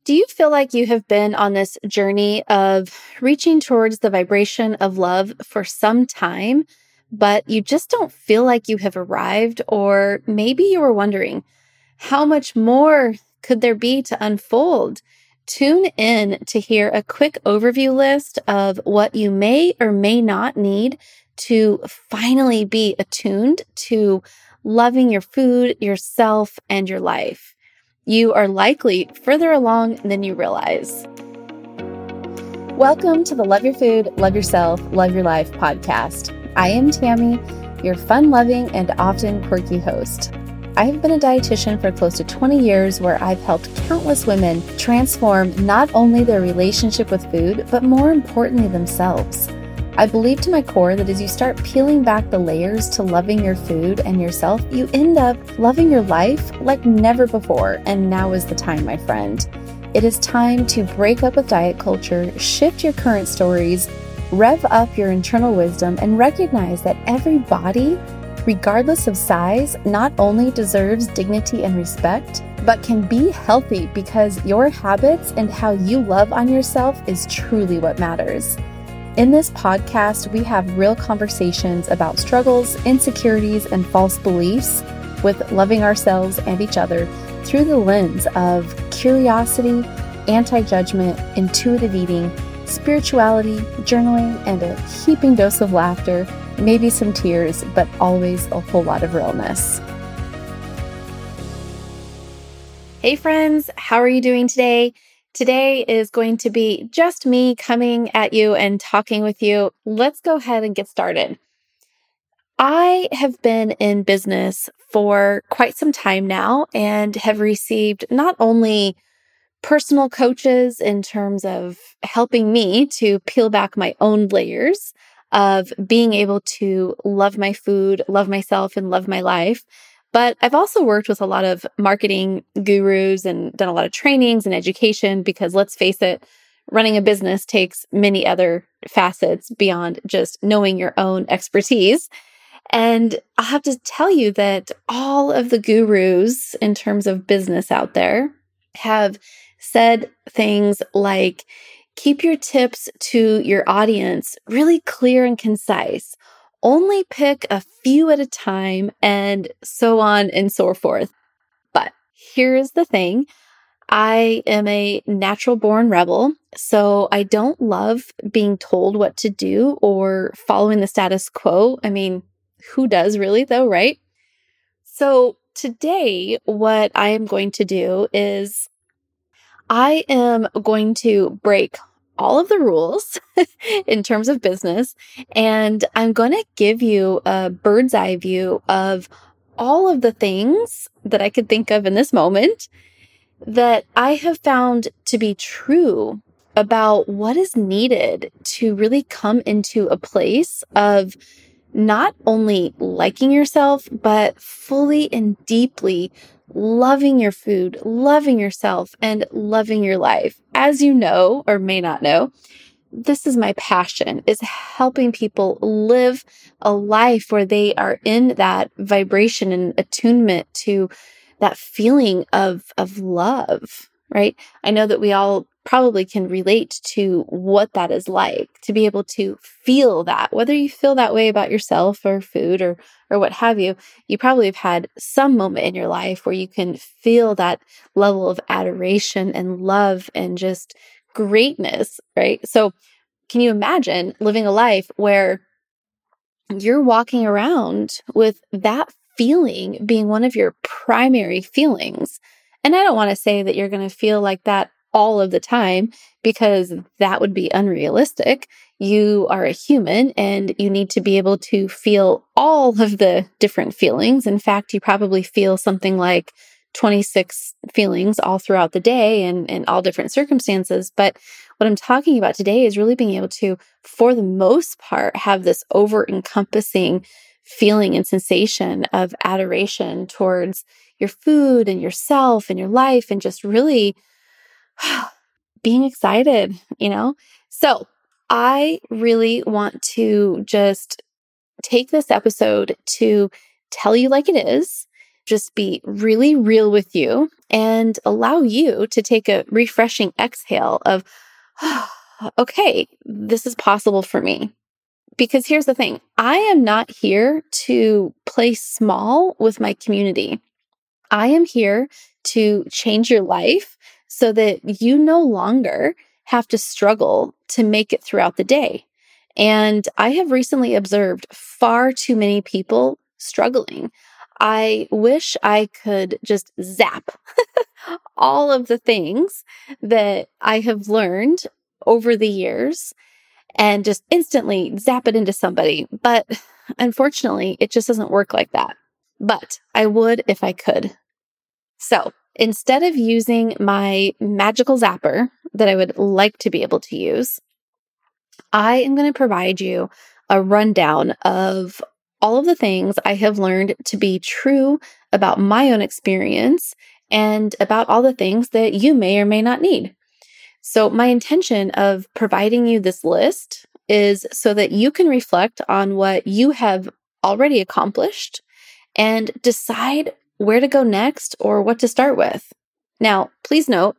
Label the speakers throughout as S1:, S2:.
S1: Do you feel like you have been on this journey of reaching towards the vibration of love for some time, but you just don't feel like you have arrived? Or maybe you were wondering, how much more could there be to unfold? Tune in to hear a quick overview list of what you may or may not need to finally be attuned to loving your food, yourself, and your life. You are likely further along than you realize. Welcome to the Love Your Food, Love Yourself, Love Your Life podcast. I am Tammy, your fun-loving and often quirky host. I have been a dietitian for close to 20 years where I've helped countless women transform not only their relationship with food, but more importantly themselves. I believe to my core that as you start peeling back the layers to loving your food and yourself, you end up loving your life like never before. And now is the time, my friend. It is time to break up with diet culture, shift your current stories, rev up your internal wisdom, and recognize that every body, regardless of size, not only deserves dignity and respect, but can be healthy because your habits and how you love on yourself is truly what matters. In this podcast, we have real conversations about struggles, insecurities, and false beliefs with loving ourselves and each other through the lens of curiosity, anti-judgment, intuitive eating, spirituality, journaling, and a heaping dose of laughter, maybe some tears, but always a whole lot of realness. Hey friends, how are you doing today? Today is going to be just me coming at you and talking with you. Let's go ahead and get started. I have been in business for quite some time now and have received not only personal coaches in terms of helping me to peel back my own layers of being able to love my food, love myself, and love my life. But I've also worked with a lot of marketing gurus and done a lot of trainings and education because let's face it, running a business takes many other facets beyond just knowing your own expertise. And I'll have to tell you that all of the gurus in terms of business out there have said things like, keep your tips to your audience really clear and concise. Only pick a few at a time, and so on and so forth. But here's the thing. I am a natural born rebel, so I don't love being told what to do or following the status quo. I mean, who does really though, right? So today, what I am going to do is I am going to break all of the rules in terms of business, and I'm going to give you a bird's eye view of all of the things that I could think of in this moment that I have found to be true about what is needed to really come into a place of not only liking yourself, but fully and deeply loving your food, loving yourself, and loving your life. As you know, or may not know, this is my passion, is helping people live a life where they are in that vibration and attunement to that feeling of love, right? I know that we all probably can relate to what that is like, to be able to feel that, whether you feel that way about yourself or food or what have you. You probably have had some moment in your life where you can feel that level of adoration and love and just greatness, right? So can you imagine living a life where you're walking around with that feeling being one of your primary feelings? And I don't want to say that you're going to feel like that all of the time, because that would be unrealistic. You are a human and you need to be able to feel all of the different feelings. In fact, you probably feel something like 26 feelings all throughout the day and in all different circumstances. But what I'm talking about today is really being able to, for the most part, have this over-encompassing feeling and sensation of adoration towards your food and yourself and your life, and just really being excited, So I really want to just take this episode to tell you like it is, just be really real with you and allow you to take a refreshing exhale of, okay, this is possible for me. Because here's the thing, I am not here to play small with my community. I am here to change your life so that you no longer have to struggle to make it throughout the day. And I have recently observed far too many people struggling. I wish I could just zap all of the things that I have learned over the years and just instantly zap it into somebody. But unfortunately, it just doesn't work like that. But I would if I could. So instead of using my magical zapper that I would like to be able to use, I am going to provide you a rundown of all of the things I have learned to be true about my own experience and about all the things that you may or may not need. So my intention of providing you this list is so that you can reflect on what you have already accomplished and decide where to go next or what to start with. Now, please note,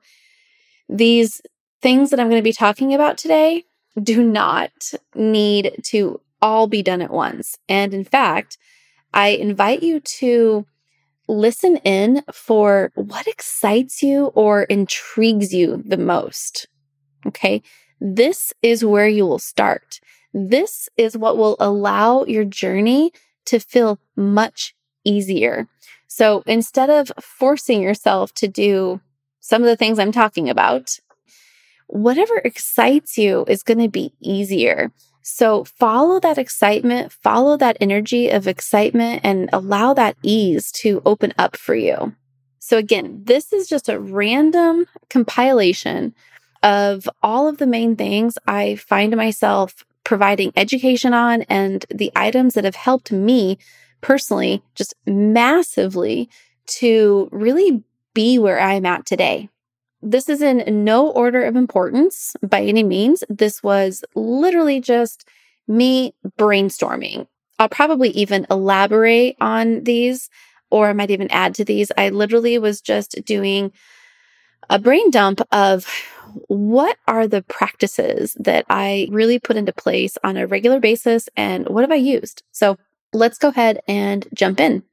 S1: these things that I'm going to be talking about today do not need to all be done at once. And in fact, I invite you to listen in for what excites you or intrigues you the most. Okay. This is where you will start. This is what will allow your journey to feel much easier. So instead of forcing yourself to do some of the things I'm talking about, whatever excites you is going to be easier. So follow that excitement, follow that energy of excitement, and allow that ease to open up for you. So again, this is just a random compilation of all of the main things I find myself providing education on and the items that have helped me personally just massively to really be where I'm at today. This is in no order of importance by any means. This was literally just me brainstorming. I'll probably even elaborate on these, or I might even add to these. I literally was just doing a brain dump of what are the practices that I really put into place on a regular basis and what have I used? So let's go ahead and jump in.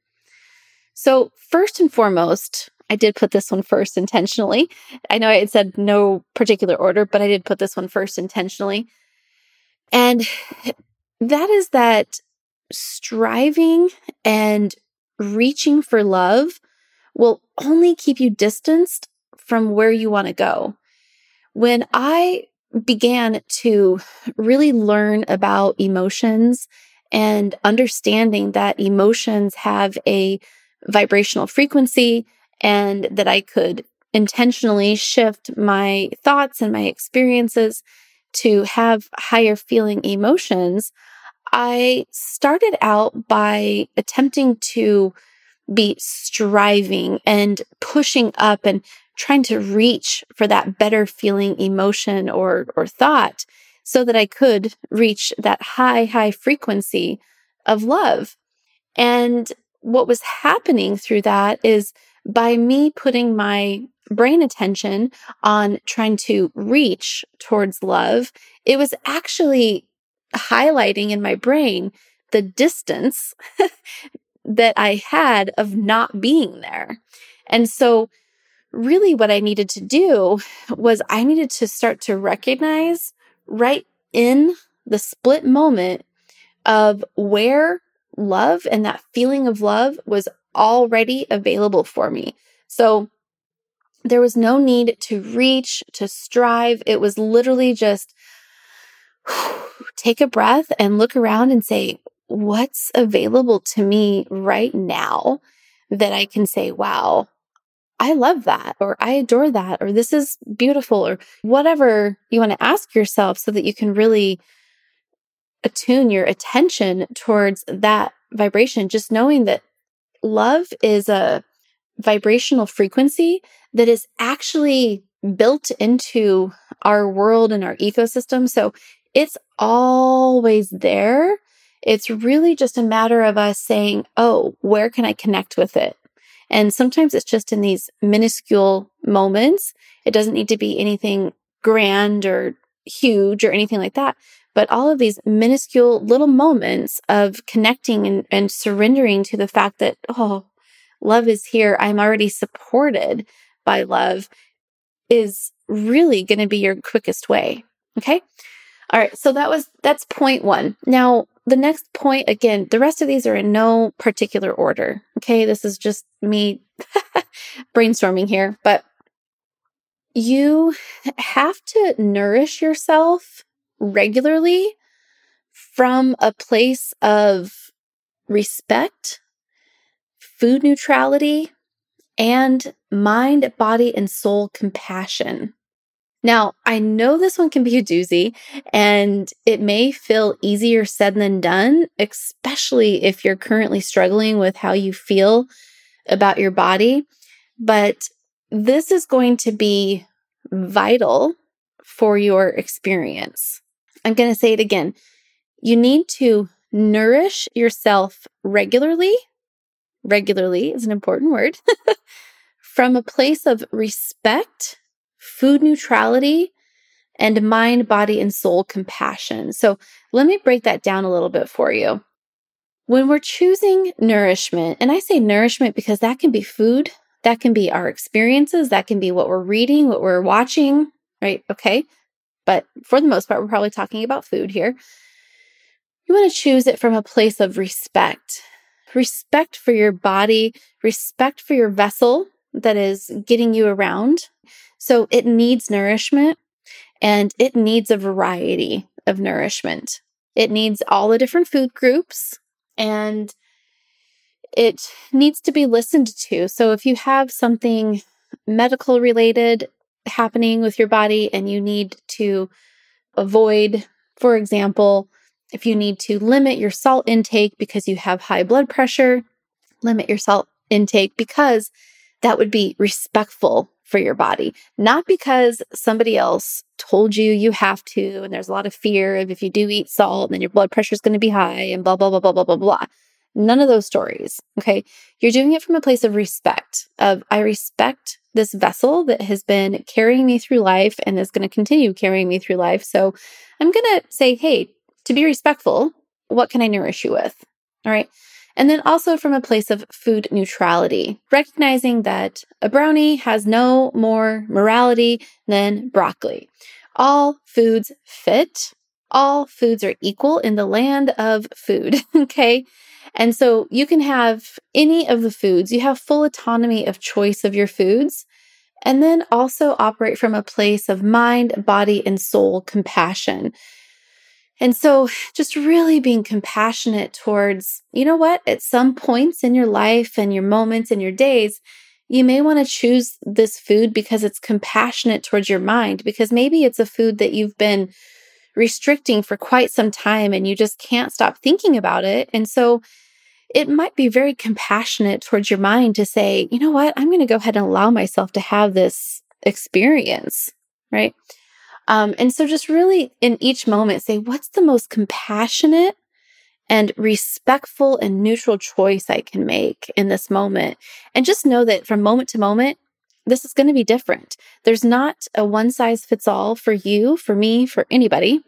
S1: So first and foremost, I did put this one first intentionally. I know I had said no particular order, but I did put this one first intentionally. And that is that striving and reaching for love will only keep you distanced from where you want to go. When I began to really learn about emotions and understanding that emotions have a vibrational frequency and that I could intentionally shift my thoughts and my experiences to have higher feeling emotions, I started out by attempting to be striving and pushing up and trying to reach for that better feeling emotion or thought so that I could reach that high frequency of love. And what was happening through that is by me putting my brain attention on trying to reach towards love, it was actually highlighting in my brain the distance that I had of not being there. And so really what I needed to do was I needed to start to recognize right in the split moment of where love and that feeling of love was already available for me. So there was no need to reach, to strive. It was literally just take a breath and look around and say, what's available to me right now that I can say, wow, I love that, or I adore that, or this is beautiful, or whatever you want to ask yourself so that you can really attune your attention towards that vibration, just knowing that love is a vibrational frequency that is actually built into our world and our ecosystem. So it's always there. It's really just a matter of us saying, oh, where can I connect with it? And sometimes it's just in these minuscule moments. It doesn't need to be anything grand or huge or anything like that. But all of these minuscule little moments of connecting and surrendering to the fact that, oh, love is here. I'm already supported by love is really going to be your quickest way. Okay. All right. So that's point one. Now, the next point, again, the rest of these are in no particular order. Okay. This is just me brainstorming here, but you have to nourish yourself regularly from a place of respect, food neutrality, and mind, body, and soul compassion. Now, I know this one can be a doozy, and it may feel easier said than done, especially if you're currently struggling with how you feel about your body. But this is going to be vital for your experience. I'm going to say it again. You need to nourish yourself regularly. Regularly is an important word. From a place of respect, food neutrality, and mind, body, and soul compassion. So let me break that down a little bit for you. When we're choosing nourishment, and I say nourishment because that can be food, that can be our experiences, that can be what we're reading, what we're watching, right? Okay. But for the most part, we're probably talking about food here. You want to choose it from a place of respect. Respect for your body, respect for your vessel that is getting you around. So it needs nourishment, and it needs a variety of nourishment. It needs all the different food groups, and it needs to be listened to. So if you have something medical related happening with your body and you need to avoid, for example, if you need to limit your salt intake because you have high blood pressure, limit your salt intake because that would be respectful for your body, not because somebody else told you you have to, and there's a lot of fear of if you do eat salt, then your blood pressure is going to be high and blah, blah, blah, blah, blah, blah, blah. None of those stories, okay? You're doing it from a place of respect, of I respect this vessel that has been carrying me through life and is going to continue carrying me through life. So I'm going to say, hey, to be respectful, what can I nourish you with? All right. And then also from a place of food neutrality, recognizing that a brownie has no more morality than broccoli. All foods fit. All foods are equal in the land of food. Okay. And so you can have any of the foods. You have full autonomy of choice of your foods. And then also operate from a place of mind, body, and soul compassion. And so just really being compassionate towards, you know what, at some points in your life and your moments and your days, you may want to choose this food because it's compassionate towards your mind, because maybe it's a food that you've been restricting for quite some time and you just can't stop thinking about it. And so it might be very compassionate towards your mind to say, you know what, I'm going to go ahead and allow myself to have this experience, right? And so just really in each moment, say, what's the most compassionate and respectful and neutral choice I can make in this moment? And just know that from moment to moment, this is going to be different. There's not a one size fits all for you, for me, for anybody.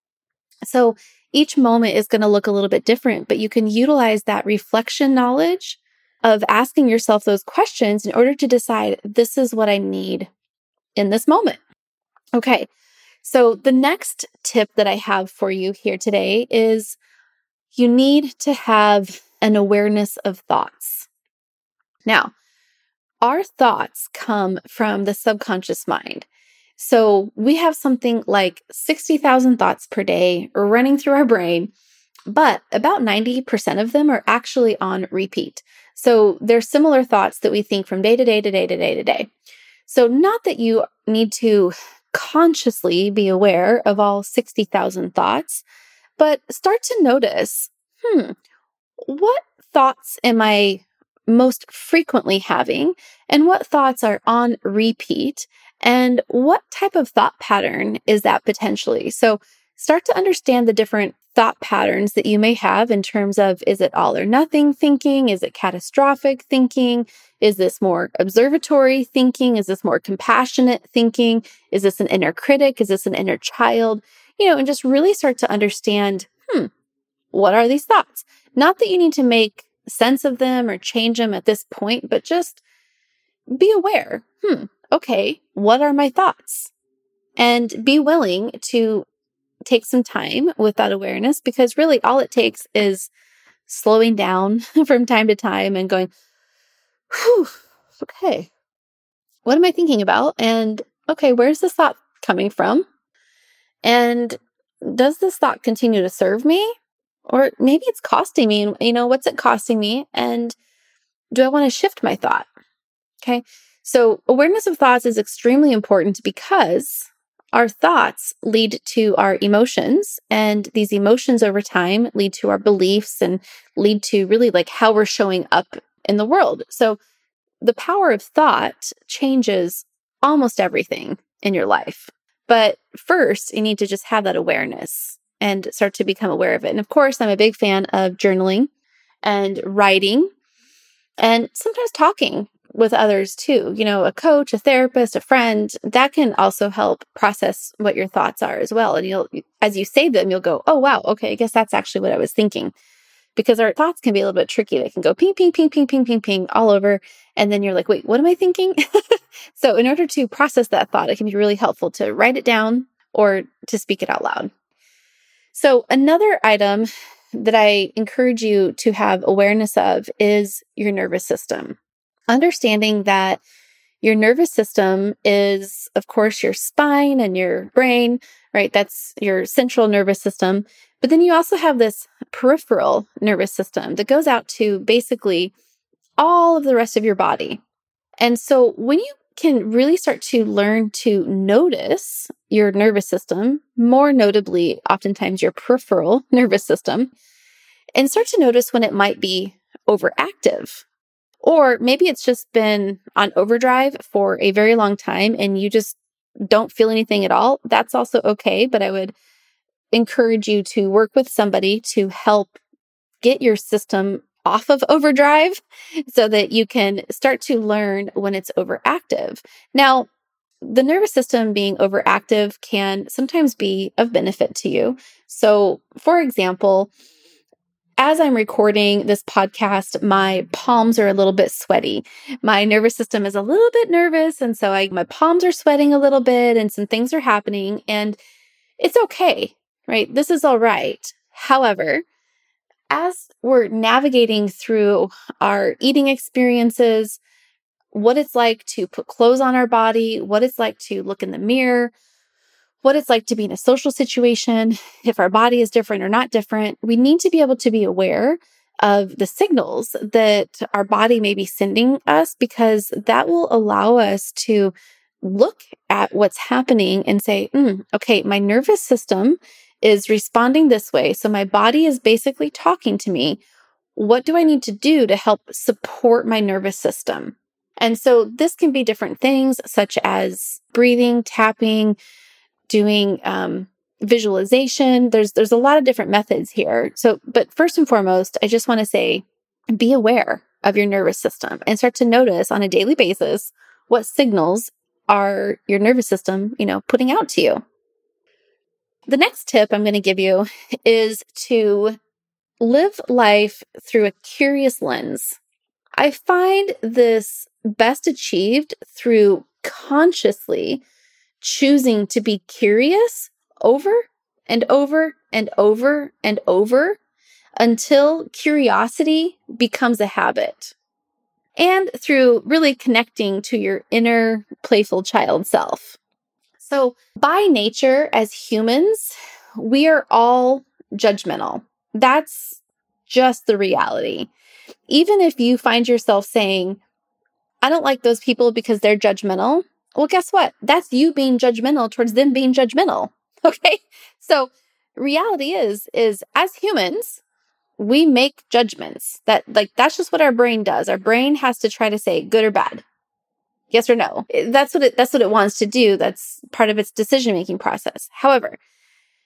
S1: So each moment is going to look a little bit different, but you can utilize that reflection knowledge of asking yourself those questions in order to decide, this is what I need in this moment. Okay. So the next tip that I have for you here today is you need to have an awareness of thoughts. Now, our thoughts come from the subconscious mind. So we have something like 60,000 thoughts per day running through our brain, but about 90% of them are actually on repeat. So they're similar thoughts that we think from day to day to day to day to day. So not that you need to consciously be aware of all 60,000 thoughts, but start to notice, what thoughts am I most frequently having, and what thoughts are on repeat, and what type of thought pattern is that potentially? So start to understand the different thought patterns that you may have in terms of, is it all or nothing thinking? Is it catastrophic thinking? Is this more observatory thinking? Is this more compassionate thinking? Is this an inner critic? Is this an inner child? And just really start to understand, what are these thoughts? Not that you need to make sense of them or change them at this point, but just be aware. Okay, what are my thoughts? And be willing to take some time with that awareness, because really all it takes is slowing down from time to time and going, whew, okay, what am I thinking about? And okay, where's this thought coming from? And does this thought continue to serve me? Or maybe it's costing me, what's it costing me? And do I want to shift my thought? Okay. So awareness of thoughts is extremely important because our thoughts lead to our emotions, and these emotions over time lead to our beliefs and lead to really like how we're showing up in the world. So the power of thought changes almost everything in your life. But first, you need to just have that awareness and start to become aware of it. And of course, I'm a big fan of journaling and writing and sometimes talking with others too. A coach, a therapist, a friend, that can also help process what your thoughts are as well. And as you say them, you'll go, oh, wow, okay, I guess that's actually what I was thinking. Because our thoughts can be a little bit tricky. They can go ping, ping, ping, ping, ping, ping, ping all over. And then you're like, wait, what am I thinking? So in order to process that thought, it can be really helpful to write it down or to speak it out loud. So another item that I encourage you to have awareness of is your nervous system. Understanding that your nervous system is, of course, your spine and your brain, right? That's your central nervous system. But then you also have this peripheral nervous system that goes out to basically all of the rest of your body. And so when you can really start to learn to notice your nervous system, more notably, oftentimes your peripheral nervous system, and start to notice when it might be overactive. Or maybe it's just been on overdrive for a very long time and you just don't feel anything at all. That's also okay, but I would encourage you to work with somebody to help get your system off of overdrive so that you can start to learn when it's overactive. Now, the nervous system being overactive can sometimes be of benefit to you. So, for example, as I'm recording this podcast, my palms are a little bit sweaty. My nervous system is a little bit nervous. And so my palms are sweating a little bit and some things are happening. And it's okay, right? This is all right. However, as we're navigating through our eating experiences, what it's like to put clothes on our body, what it's like to look in the mirror, what it's like to be in a social situation, if our body is different or not different, we need to be able to be aware of the signals that our body may be sending us, because that will allow us to look at what's happening and say, okay, my nervous system is responding this way. So my body is basically talking to me. What do I need to do to help support my nervous system? And so this can be different things such as breathing, tapping, doing visualization. There's a lot of different methods here. So, but first and foremost, I just want to say, be aware of your nervous system and start to notice on a daily basis what signals are your nervous system, putting out to you. The next tip I'm going to give you is to live life through a curious lens. I find this best achieved through consciously choosing to be curious over and over and over and over until curiosity becomes a habit. And through really connecting to your inner playful child self. So by nature, as humans, we are all judgmental. That's just the reality. Even if you find yourself saying, I don't like those people because they're judgmental. Well, guess what? That's you being judgmental towards them being judgmental. Okay. So reality is as humans, we make judgments that's just what our brain does. Our brain has to try to say good or bad. Yes or no. That's what it wants to do. That's part of its decision-making process. However,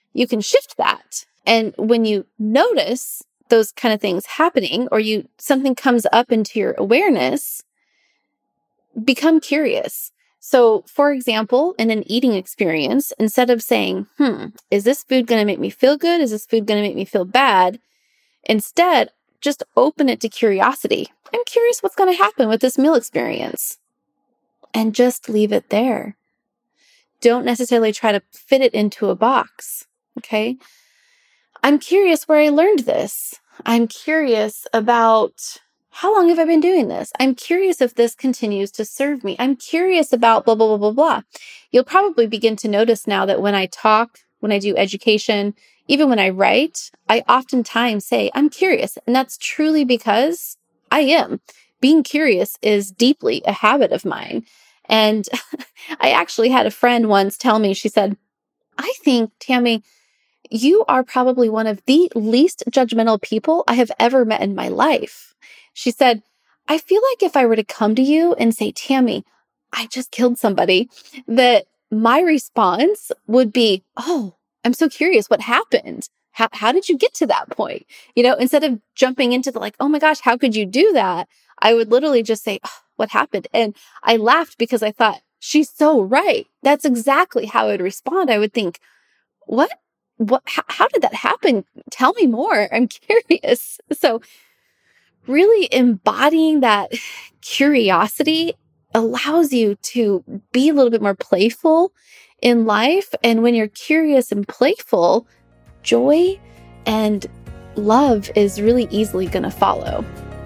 S1: you can shift that. And when you notice those kind of things happening, or something comes up into your awareness, become curious. So, for example, in an eating experience, instead of saying, is this food going to make me feel good? Is this food going to make me feel bad? Instead, just open it to curiosity. I'm curious what's going to happen with this meal experience. And just leave it there. Don't necessarily try to fit it into a box, okay? I'm curious where I learned this. I'm curious about how long have I been doing this? I'm curious if this continues to serve me. I'm curious about blah, blah, blah, blah, blah. You'll probably begin to notice now that when I talk, when I do education, even when I write, I oftentimes say, I'm curious. And that's truly because I am. Being curious is deeply a habit of mine. And I actually had a friend once tell me, she said, I think, Tammy, you are probably one of the least judgmental people I have ever met in my life. She said, I feel like if I were to come to you and say, Tammy, I just killed somebody, that my response would be, oh, I'm so curious what happened. How did you get to that point? Instead of jumping into the oh my gosh, how could you do that? I would literally just say, oh, what happened? And I laughed because I thought, she's so right. That's exactly how I would respond. I would think, what, how did that happen? Tell me more. I'm curious. So really embodying that curiosity allows you to be a little bit more playful in life. And when you're curious and playful, joy and love is really easily going to follow.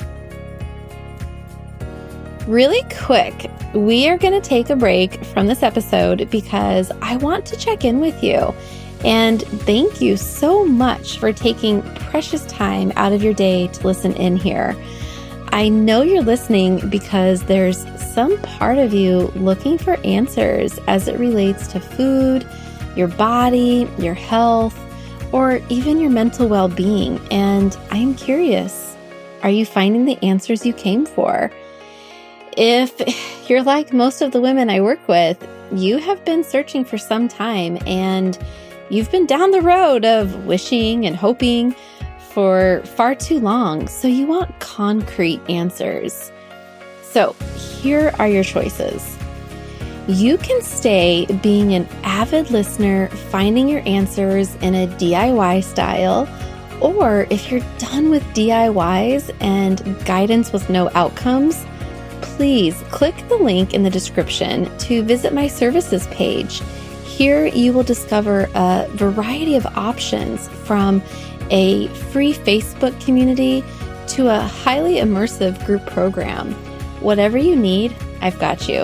S1: Really quick, we are going to take a break from this episode because I want to check in with you. And thank you so much for taking precious time out of your day to listen in here. I know you're listening because there's some part of you looking for answers as it relates to food, your body, your health, or even your mental well-being. And I'm curious, are you finding the answers you came for? If you're like most of the women I work with, you have been searching for some time and you've been down the road of wishing and hoping for far too long, so you want concrete answers. So here are your choices. You can stay being an avid listener, finding your answers in a DIY style, or if you're done with DIYs and guidance with no outcomes, please click the link in the description to visit my services page. Here you will discover a variety of options from a free Facebook community to a highly immersive group program. Whatever you need, I've got you.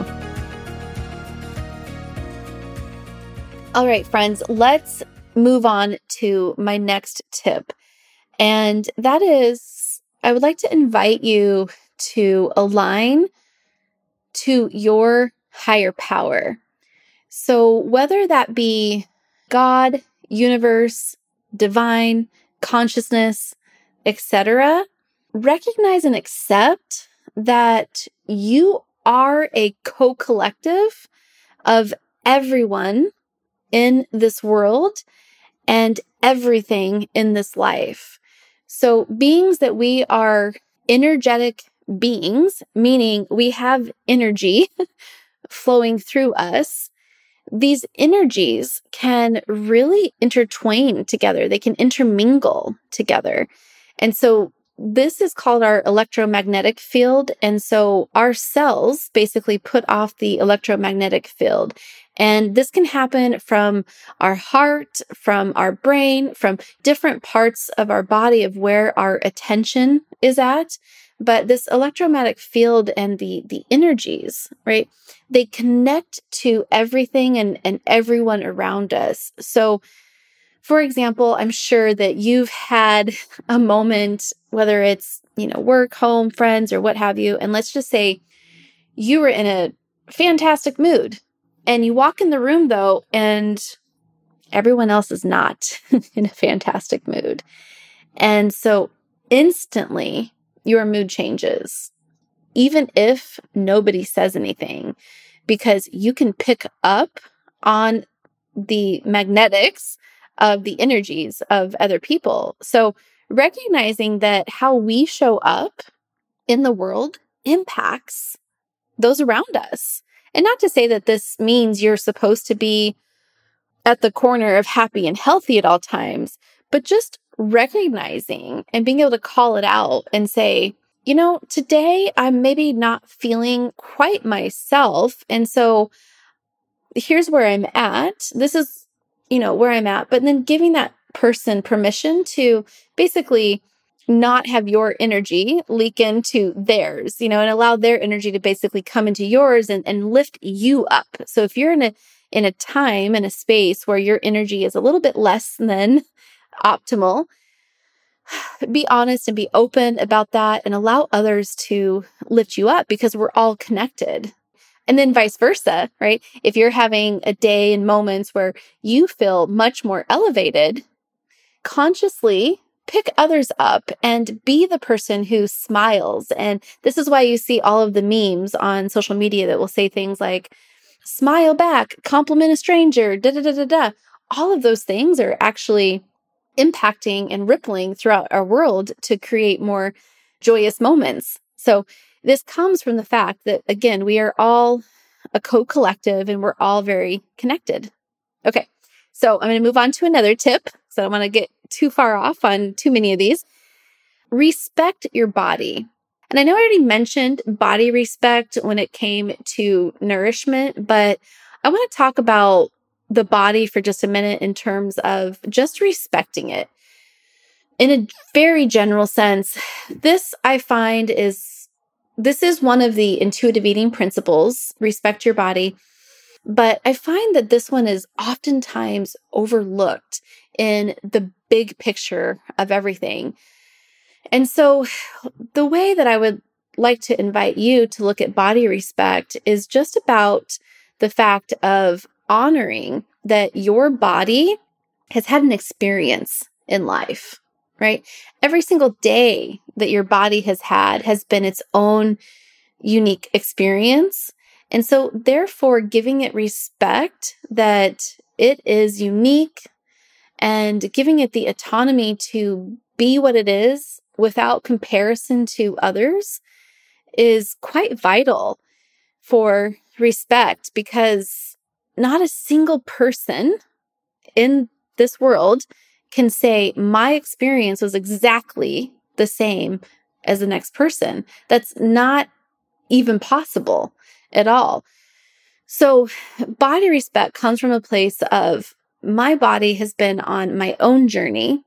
S1: All right, friends, let's move on to my next tip. And that is, I would like to invite you to align to your higher power. So whether that be God, universe, divine, consciousness, etc., recognize and accept that you are a co-collective of everyone in this world and everything in this life. So beings that we are energetic beings, meaning we have energy flowing through us. These energies can really intertwine together. They can intermingle together. And so this is called our electromagnetic field. And so our cells basically put off the electromagnetic field. And this can happen from our heart, from our brain, from different parts of our body of where our attention is at. But this electromagnetic field and the energies, right? They connect to everything and everyone around us. So, for example, I'm sure that you've had a moment, whether it's, work, home, friends, or what have you. And let's just say you were in a fantastic mood and you walk in the room though, and everyone else is not in a fantastic mood. And so instantly your mood changes, even if nobody says anything, because you can pick up on the magnetics of the energies of other people. So recognizing that how we show up in the world impacts those around us. And not to say that this means you're supposed to be at the corner of happy and healthy at all times, but just recognizing and being able to call it out and say, today I'm maybe not feeling quite myself. And so here's where I'm at. This is, where I'm at. But then giving that person permission to basically not have your energy leak into theirs, and allow their energy to basically come into yours and lift you up. So if you're in a time, in a space where your energy is a little bit less than optimal, be honest and be open about that and allow others to lift you up, because we're all connected. And then vice versa, right? If you're having a day and moments where you feel much more elevated, consciously pick others up and be the person who smiles. And this is why you see all of the memes on social media that will say things like, smile back, compliment a stranger, da da da da da. All of those things are actually impacting and rippling throughout our world to create more joyous moments. So this comes from the fact that, again, we are all a co-collective and we're all very connected. Okay, so I'm going to move on to another tip. So I don't want to get too far off on too many of these. Respect your body. And I know I already mentioned body respect when it came to nourishment, but I want to talk about the body for just a minute in terms of just respecting it. In a very general sense, this I find this is one of the intuitive eating principles, respect your body. But I find that this one is oftentimes overlooked in the big picture of everything. And so the way that I would like to invite you to look at body respect is just about the fact of honoring that your body has had an experience in life, right? Every single day that your body has had has been its own unique experience. And so therefore giving it respect that it is unique and giving it the autonomy to be what it is without comparison to others is quite vital for respect, because not a single person in this world can say my experience was exactly the same as the next person. That's not even possible at all. So body respect comes from a place of my body has been on my own journey.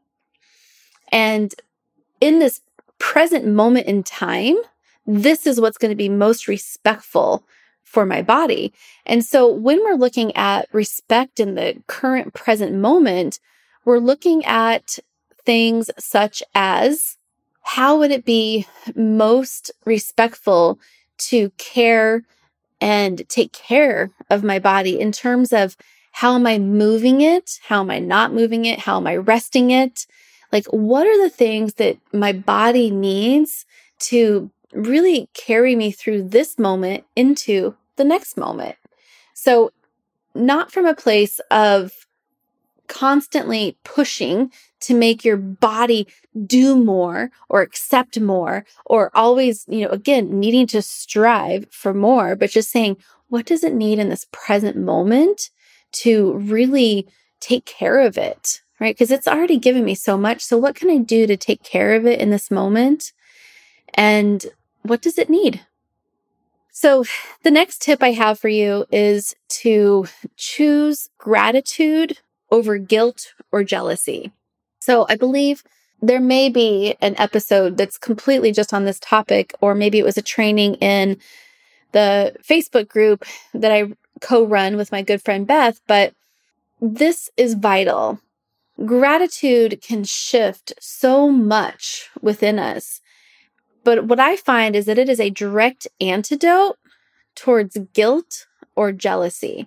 S1: And in this present moment in time, this is what's going to be most respectful for my body. And so when we're looking at respect in the current present moment, we're looking at things such as how would it be most respectful to care and take care of my body in terms of how am I moving it? How am I not moving it? How am I resting it? Like, what are the things that my body needs to really carry me through this moment into the next moment? So not from a place of constantly pushing to make your body do more or accept more, or always, again, needing to strive for more, but just saying, what does it need in this present moment to really take care of it, right? Because it's already given me so much. So what can I do to take care of it in this moment? And what does it need? So the next tip I have for you is to choose gratitude over guilt or jealousy. So I believe there may be an episode that's completely just on this topic, or maybe it was a training in the Facebook group that I co-run with my good friend Beth, but this is vital. Gratitude can shift so much within us. But what I find is that it is a direct antidote towards guilt or jealousy.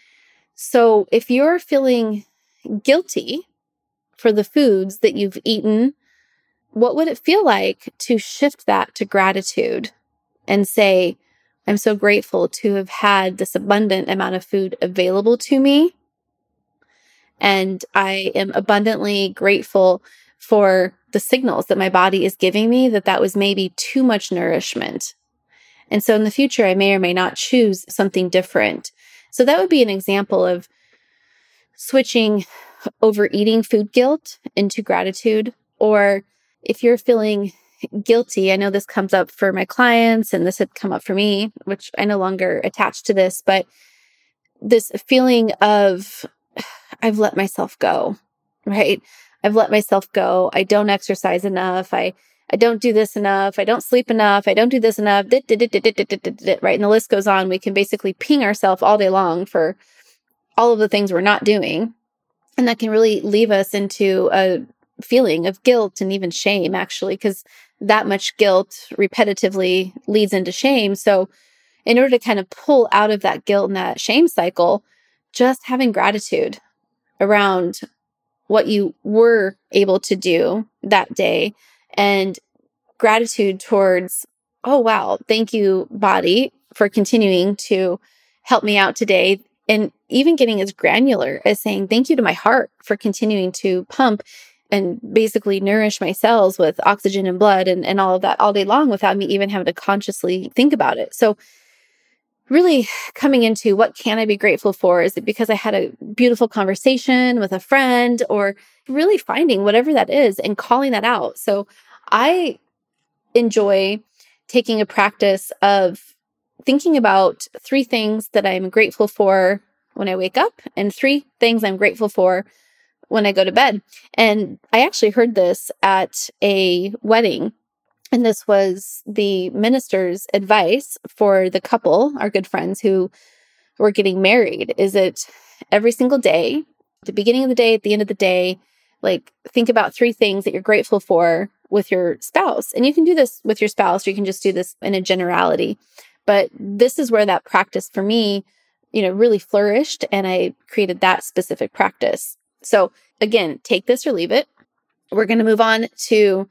S1: So if you're feeling guilty for the foods that you've eaten, what would it feel like to shift that to gratitude and say, I'm so grateful to have had this abundant amount of food available to me, And I am abundantly grateful for the signals that my body is giving me that was maybe too much nourishment. And so in the future, I may or may not choose something different. So that would be an example of switching overeating food guilt into gratitude. Or if you're feeling guilty, I know this comes up for my clients and this had come up for me, which I no longer attach to this, but this feeling of I've let myself go, right? I've let myself go. I don't exercise enough. I don't do this enough. I don't sleep enough. I don't do this enough. Right? And the list goes on. We can basically ping ourselves all day long for all of the things we're not doing. And that can really leave us into a feeling of guilt and even shame, actually, because that much guilt repetitively leads into shame. So in order to kind of pull out of that guilt and that shame cycle, just having gratitude around what you were able to do that day and gratitude towards, oh, wow, thank you, body, for continuing to help me out today. And even getting as granular as saying thank you to my heart for continuing to pump and basically nourish my cells with oxygen and blood and all of that all day long without me even having to consciously think about it. So really coming into what can I be grateful for? Is it because I had a beautiful conversation with a friend, or really finding whatever that is and calling that out? So I enjoy taking a practice of thinking about 3 things that I'm grateful for when I wake up and 3 things I'm grateful for when I go to bed. And I actually heard this at a wedding. And this was the minister's advice for the couple, our good friends who were getting married, is it every single day, at the beginning of the day, at the end of the day, like think about 3 things that you're grateful for with your spouse. And you can do this with your spouse, or you can just do this in a generality. But this is where that practice for me, really flourished. And I created that specific practice. So again, take this or leave it. We're going to move on to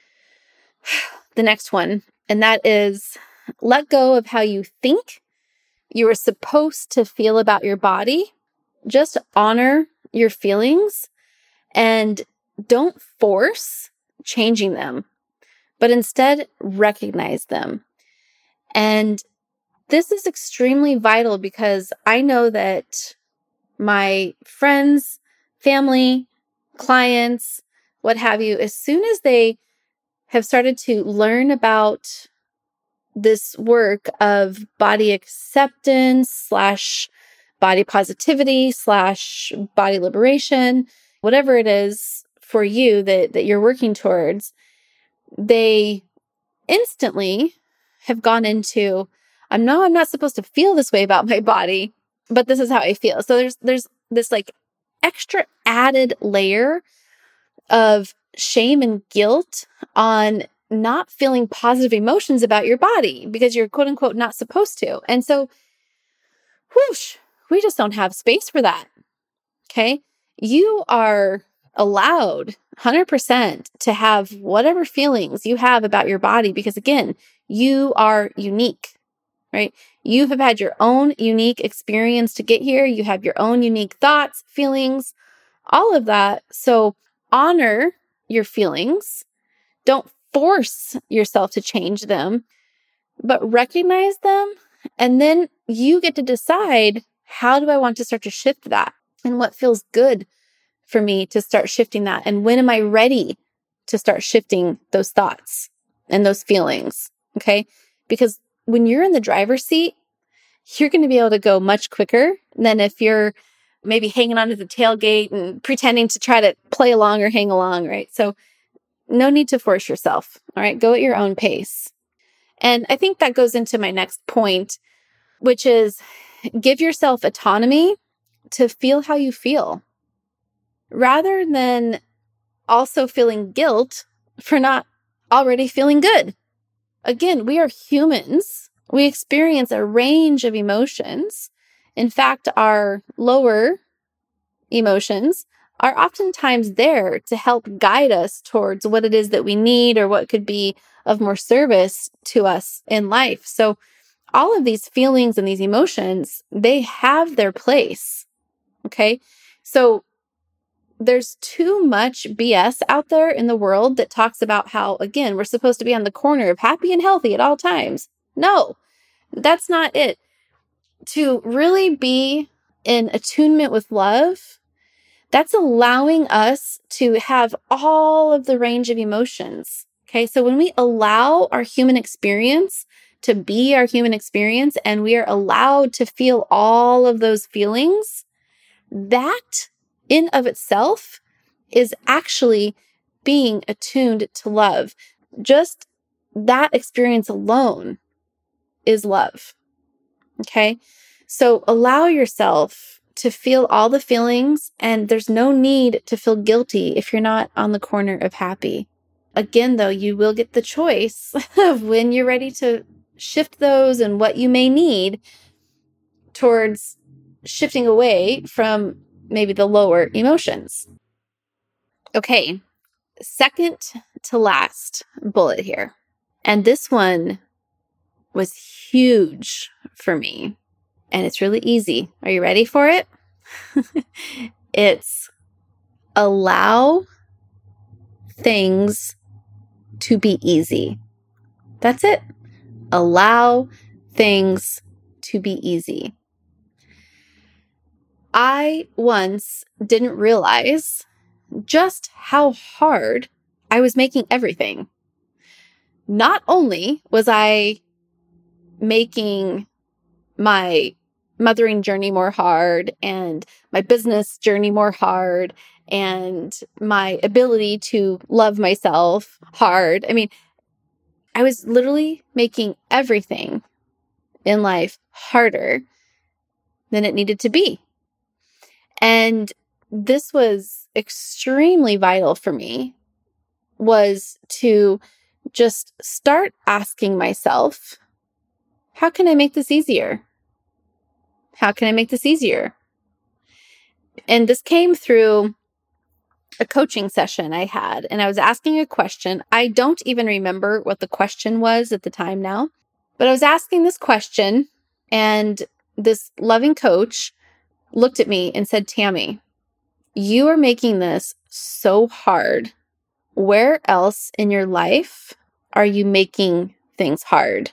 S1: the next one. And that is let go of how you think you are supposed to feel about your body. Just honor your feelings and don't force changing them, but instead recognize them. And this is extremely vital because I know that my friends, family, clients, what have you, as soon as they have started to learn about this work of body acceptance / body positivity / body liberation, whatever it is for you that you're working towards, they instantly have gone into, I'm not supposed to feel this way about my body, but this is how I feel. So there's this like extra added layer of shame and guilt on not feeling positive emotions about your body because you're quote unquote not supposed to. And so, whoosh, we just don't have space for that. Okay. You are allowed 100% to have whatever feelings you have about your body because again, you are unique, right? You have had your own unique experience to get here. You have your own unique thoughts, feelings, all of that. So honor your feelings. Don't force yourself to change them, but recognize them. And then you get to decide, how do I want to start to shift that? And what feels good for me to start shifting that? And when am I ready to start shifting those thoughts and those feelings? Okay. Because when you're in the driver's seat, you're going to be able to go much quicker than if you're maybe hanging onto the tailgate and pretending to try to play along or hang along, right? So no need to force yourself. All right. Go at your own pace. And I think that goes into my next point, which is give yourself autonomy to feel how you feel rather than also feeling guilt for not already feeling good. Again, we are humans. We experience a range of emotions. In fact, our lower emotions are oftentimes there to help guide us towards what it is that we need or what could be of more service to us in life. So all of these feelings and these emotions, they have their place. Okay. So there's too much BS out there in the world that talks about how, again, we're supposed to be on the corner of happy and healthy at all times. No, that's not it. To really be in attunement with love, that's allowing us to have all of the range of emotions. Okay, so when we allow our human experience to be our human experience and we are allowed to feel all of those feelings, that in of itself is actually being attuned to love. Just that experience alone is love. Okay? So allow yourself to feel all the feelings, and there's no need to feel guilty if you're not on the corner of happy. Again, though, you will get the choice of when you're ready to shift those and what you may need towards shifting away from maybe the lower emotions. Okay, second to last bullet here. And this one was huge for me. And it's really easy. Are you ready for it? It's allow things to be easy. That's it. Allow things to be easy. I once didn't realize just how hard I was making everything. Not only was I making my mothering journey more hard and my business journey more hard and my ability to love myself hard. I mean, I was literally making everything in life harder than it needed to be. And this was extremely vital for me, was to just start asking myself, how can I make this easier? How can I make this easier? And this came through a coaching session I had, and I was asking a question. I don't even remember what the question was at the time now, but I was asking this question, and this loving coach looked at me and said, Tammy, you are making this so hard. Where else in your life are you making things hard?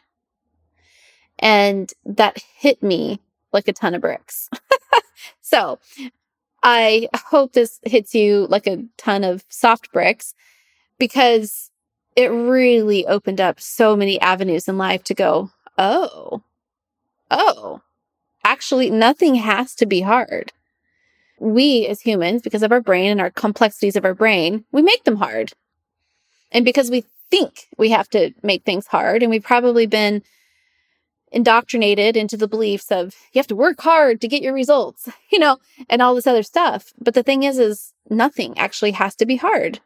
S1: And that hit me like a ton of bricks. So I hope this hits you like a ton of soft bricks, because it really opened up so many avenues in life to go, oh, actually, nothing has to be hard. We as humans, because of our brain and our complexities of our brain, we make them hard. And because we think we have to make things hard, and we've probably been indoctrinated into the beliefs of you have to work hard to get your results, and all this other stuff. But the thing is nothing actually has to be hard.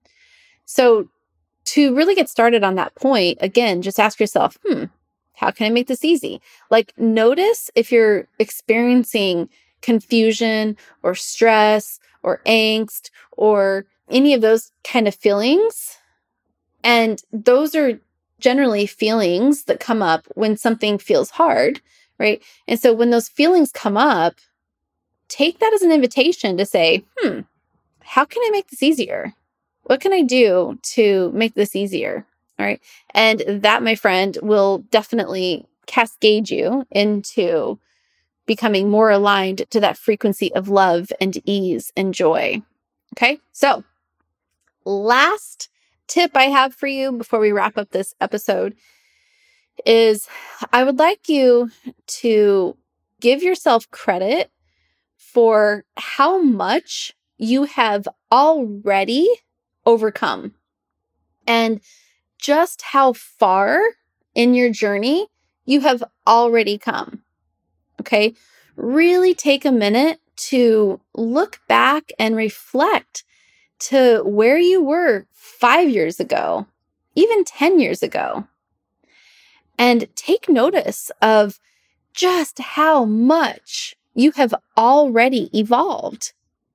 S1: So to really get started on that point, again, just ask yourself, how can I make this easy? Like, notice if you're experiencing confusion or stress or angst or any of those kind of feelings. And those are generally feelings that come up when something feels hard, right? And so when those feelings come up, take that as an invitation to say, how can I make this easier? What can I do to make this easier? All right. And that, my friend, will definitely cascade you into becoming more aligned to that frequency of love and ease and joy. Okay. So last tip I have for you before we wrap up this episode is I would like you to give yourself credit for how much you have already overcome and just how far in your journey you have already come. Okay? Really take a minute to look back and reflect to where you were 5 years ago, even 10 years ago, and take notice of just how much you have already evolved.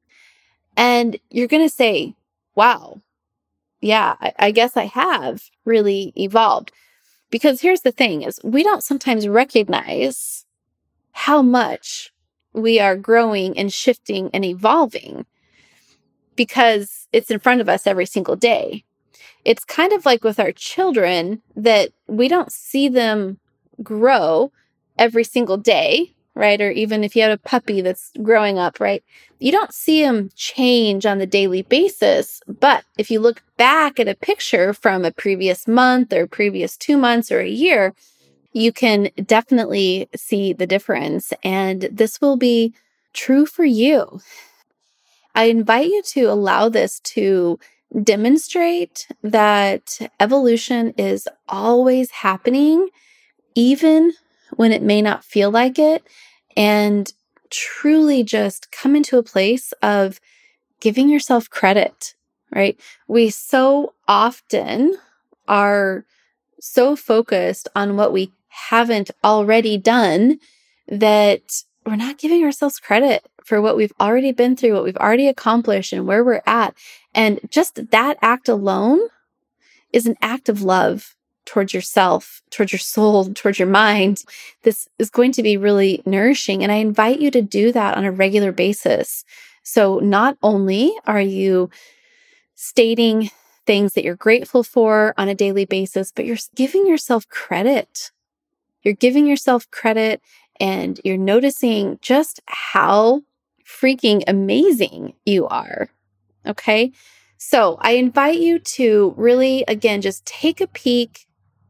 S1: And you're going to say, wow, yeah, I guess I have really evolved. Because here's the thing is we don't sometimes recognize how much we are growing and shifting and evolving. because it's in front of us every single day. It's kind of like with our children that we don't see them grow every single day, right? Or even if you have a puppy that's growing up, right? You don't see them change on the daily basis. But if you look back at a picture from a previous month or previous 2 months or a year, you can definitely see the difference. And this will be true for you. I invite you to allow this to demonstrate that evolution is always happening, even when it may not feel like it, and truly just come into a place of giving yourself credit, right? We so often are so focused on what we haven't already done that we're not giving ourselves credit for what we've already been through, what we've already accomplished, and where we're at. And just that act alone is an act of love towards yourself, towards your soul, towards your mind. This is going to be really nourishing. And I invite you to do that on a regular basis. So not only are you stating things that you're grateful for on a daily basis, but you're giving yourself credit. You're giving yourself credit and you're noticing just how freaking amazing you are. Okay. So I invite you to really, again, just take a peek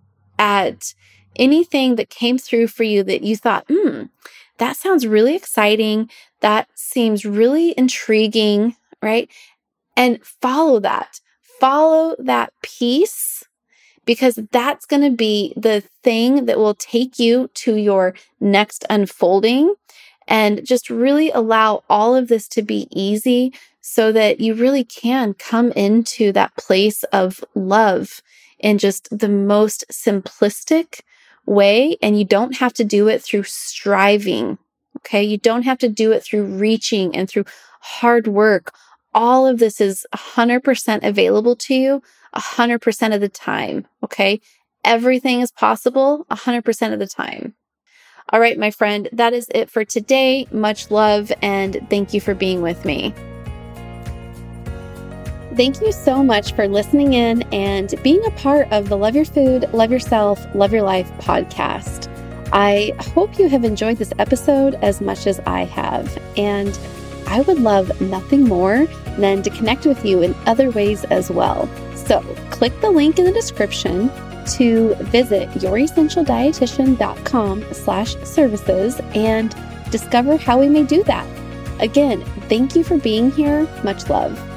S1: at anything that came through for you that you thought, that sounds really exciting. That seems really intriguing, right? And follow that. Follow that piece, because that's going to be the thing that will take you to your next unfolding, and just really allow all of this to be easy so that you really can come into that place of love in just the most simplistic way. And you don't have to do it through striving. Okay. You don't have to do it through reaching and through hard work. All of this is 100% available to you 100% of the time. Okay. Everything is possible 100% of the time. All right, my friend, that is it for today. Much love and thank you for being with me. Thank you so much for listening in and being a part of the Love Your Food, Love Yourself, Love Your Life podcast. I hope you have enjoyed this episode as much as I have, and I would love nothing more than to connect with you in other ways as well. So click the link in the description to visit youressentialdietitian.com/services and discover how we may do that. Again, thank you for being here. Much love.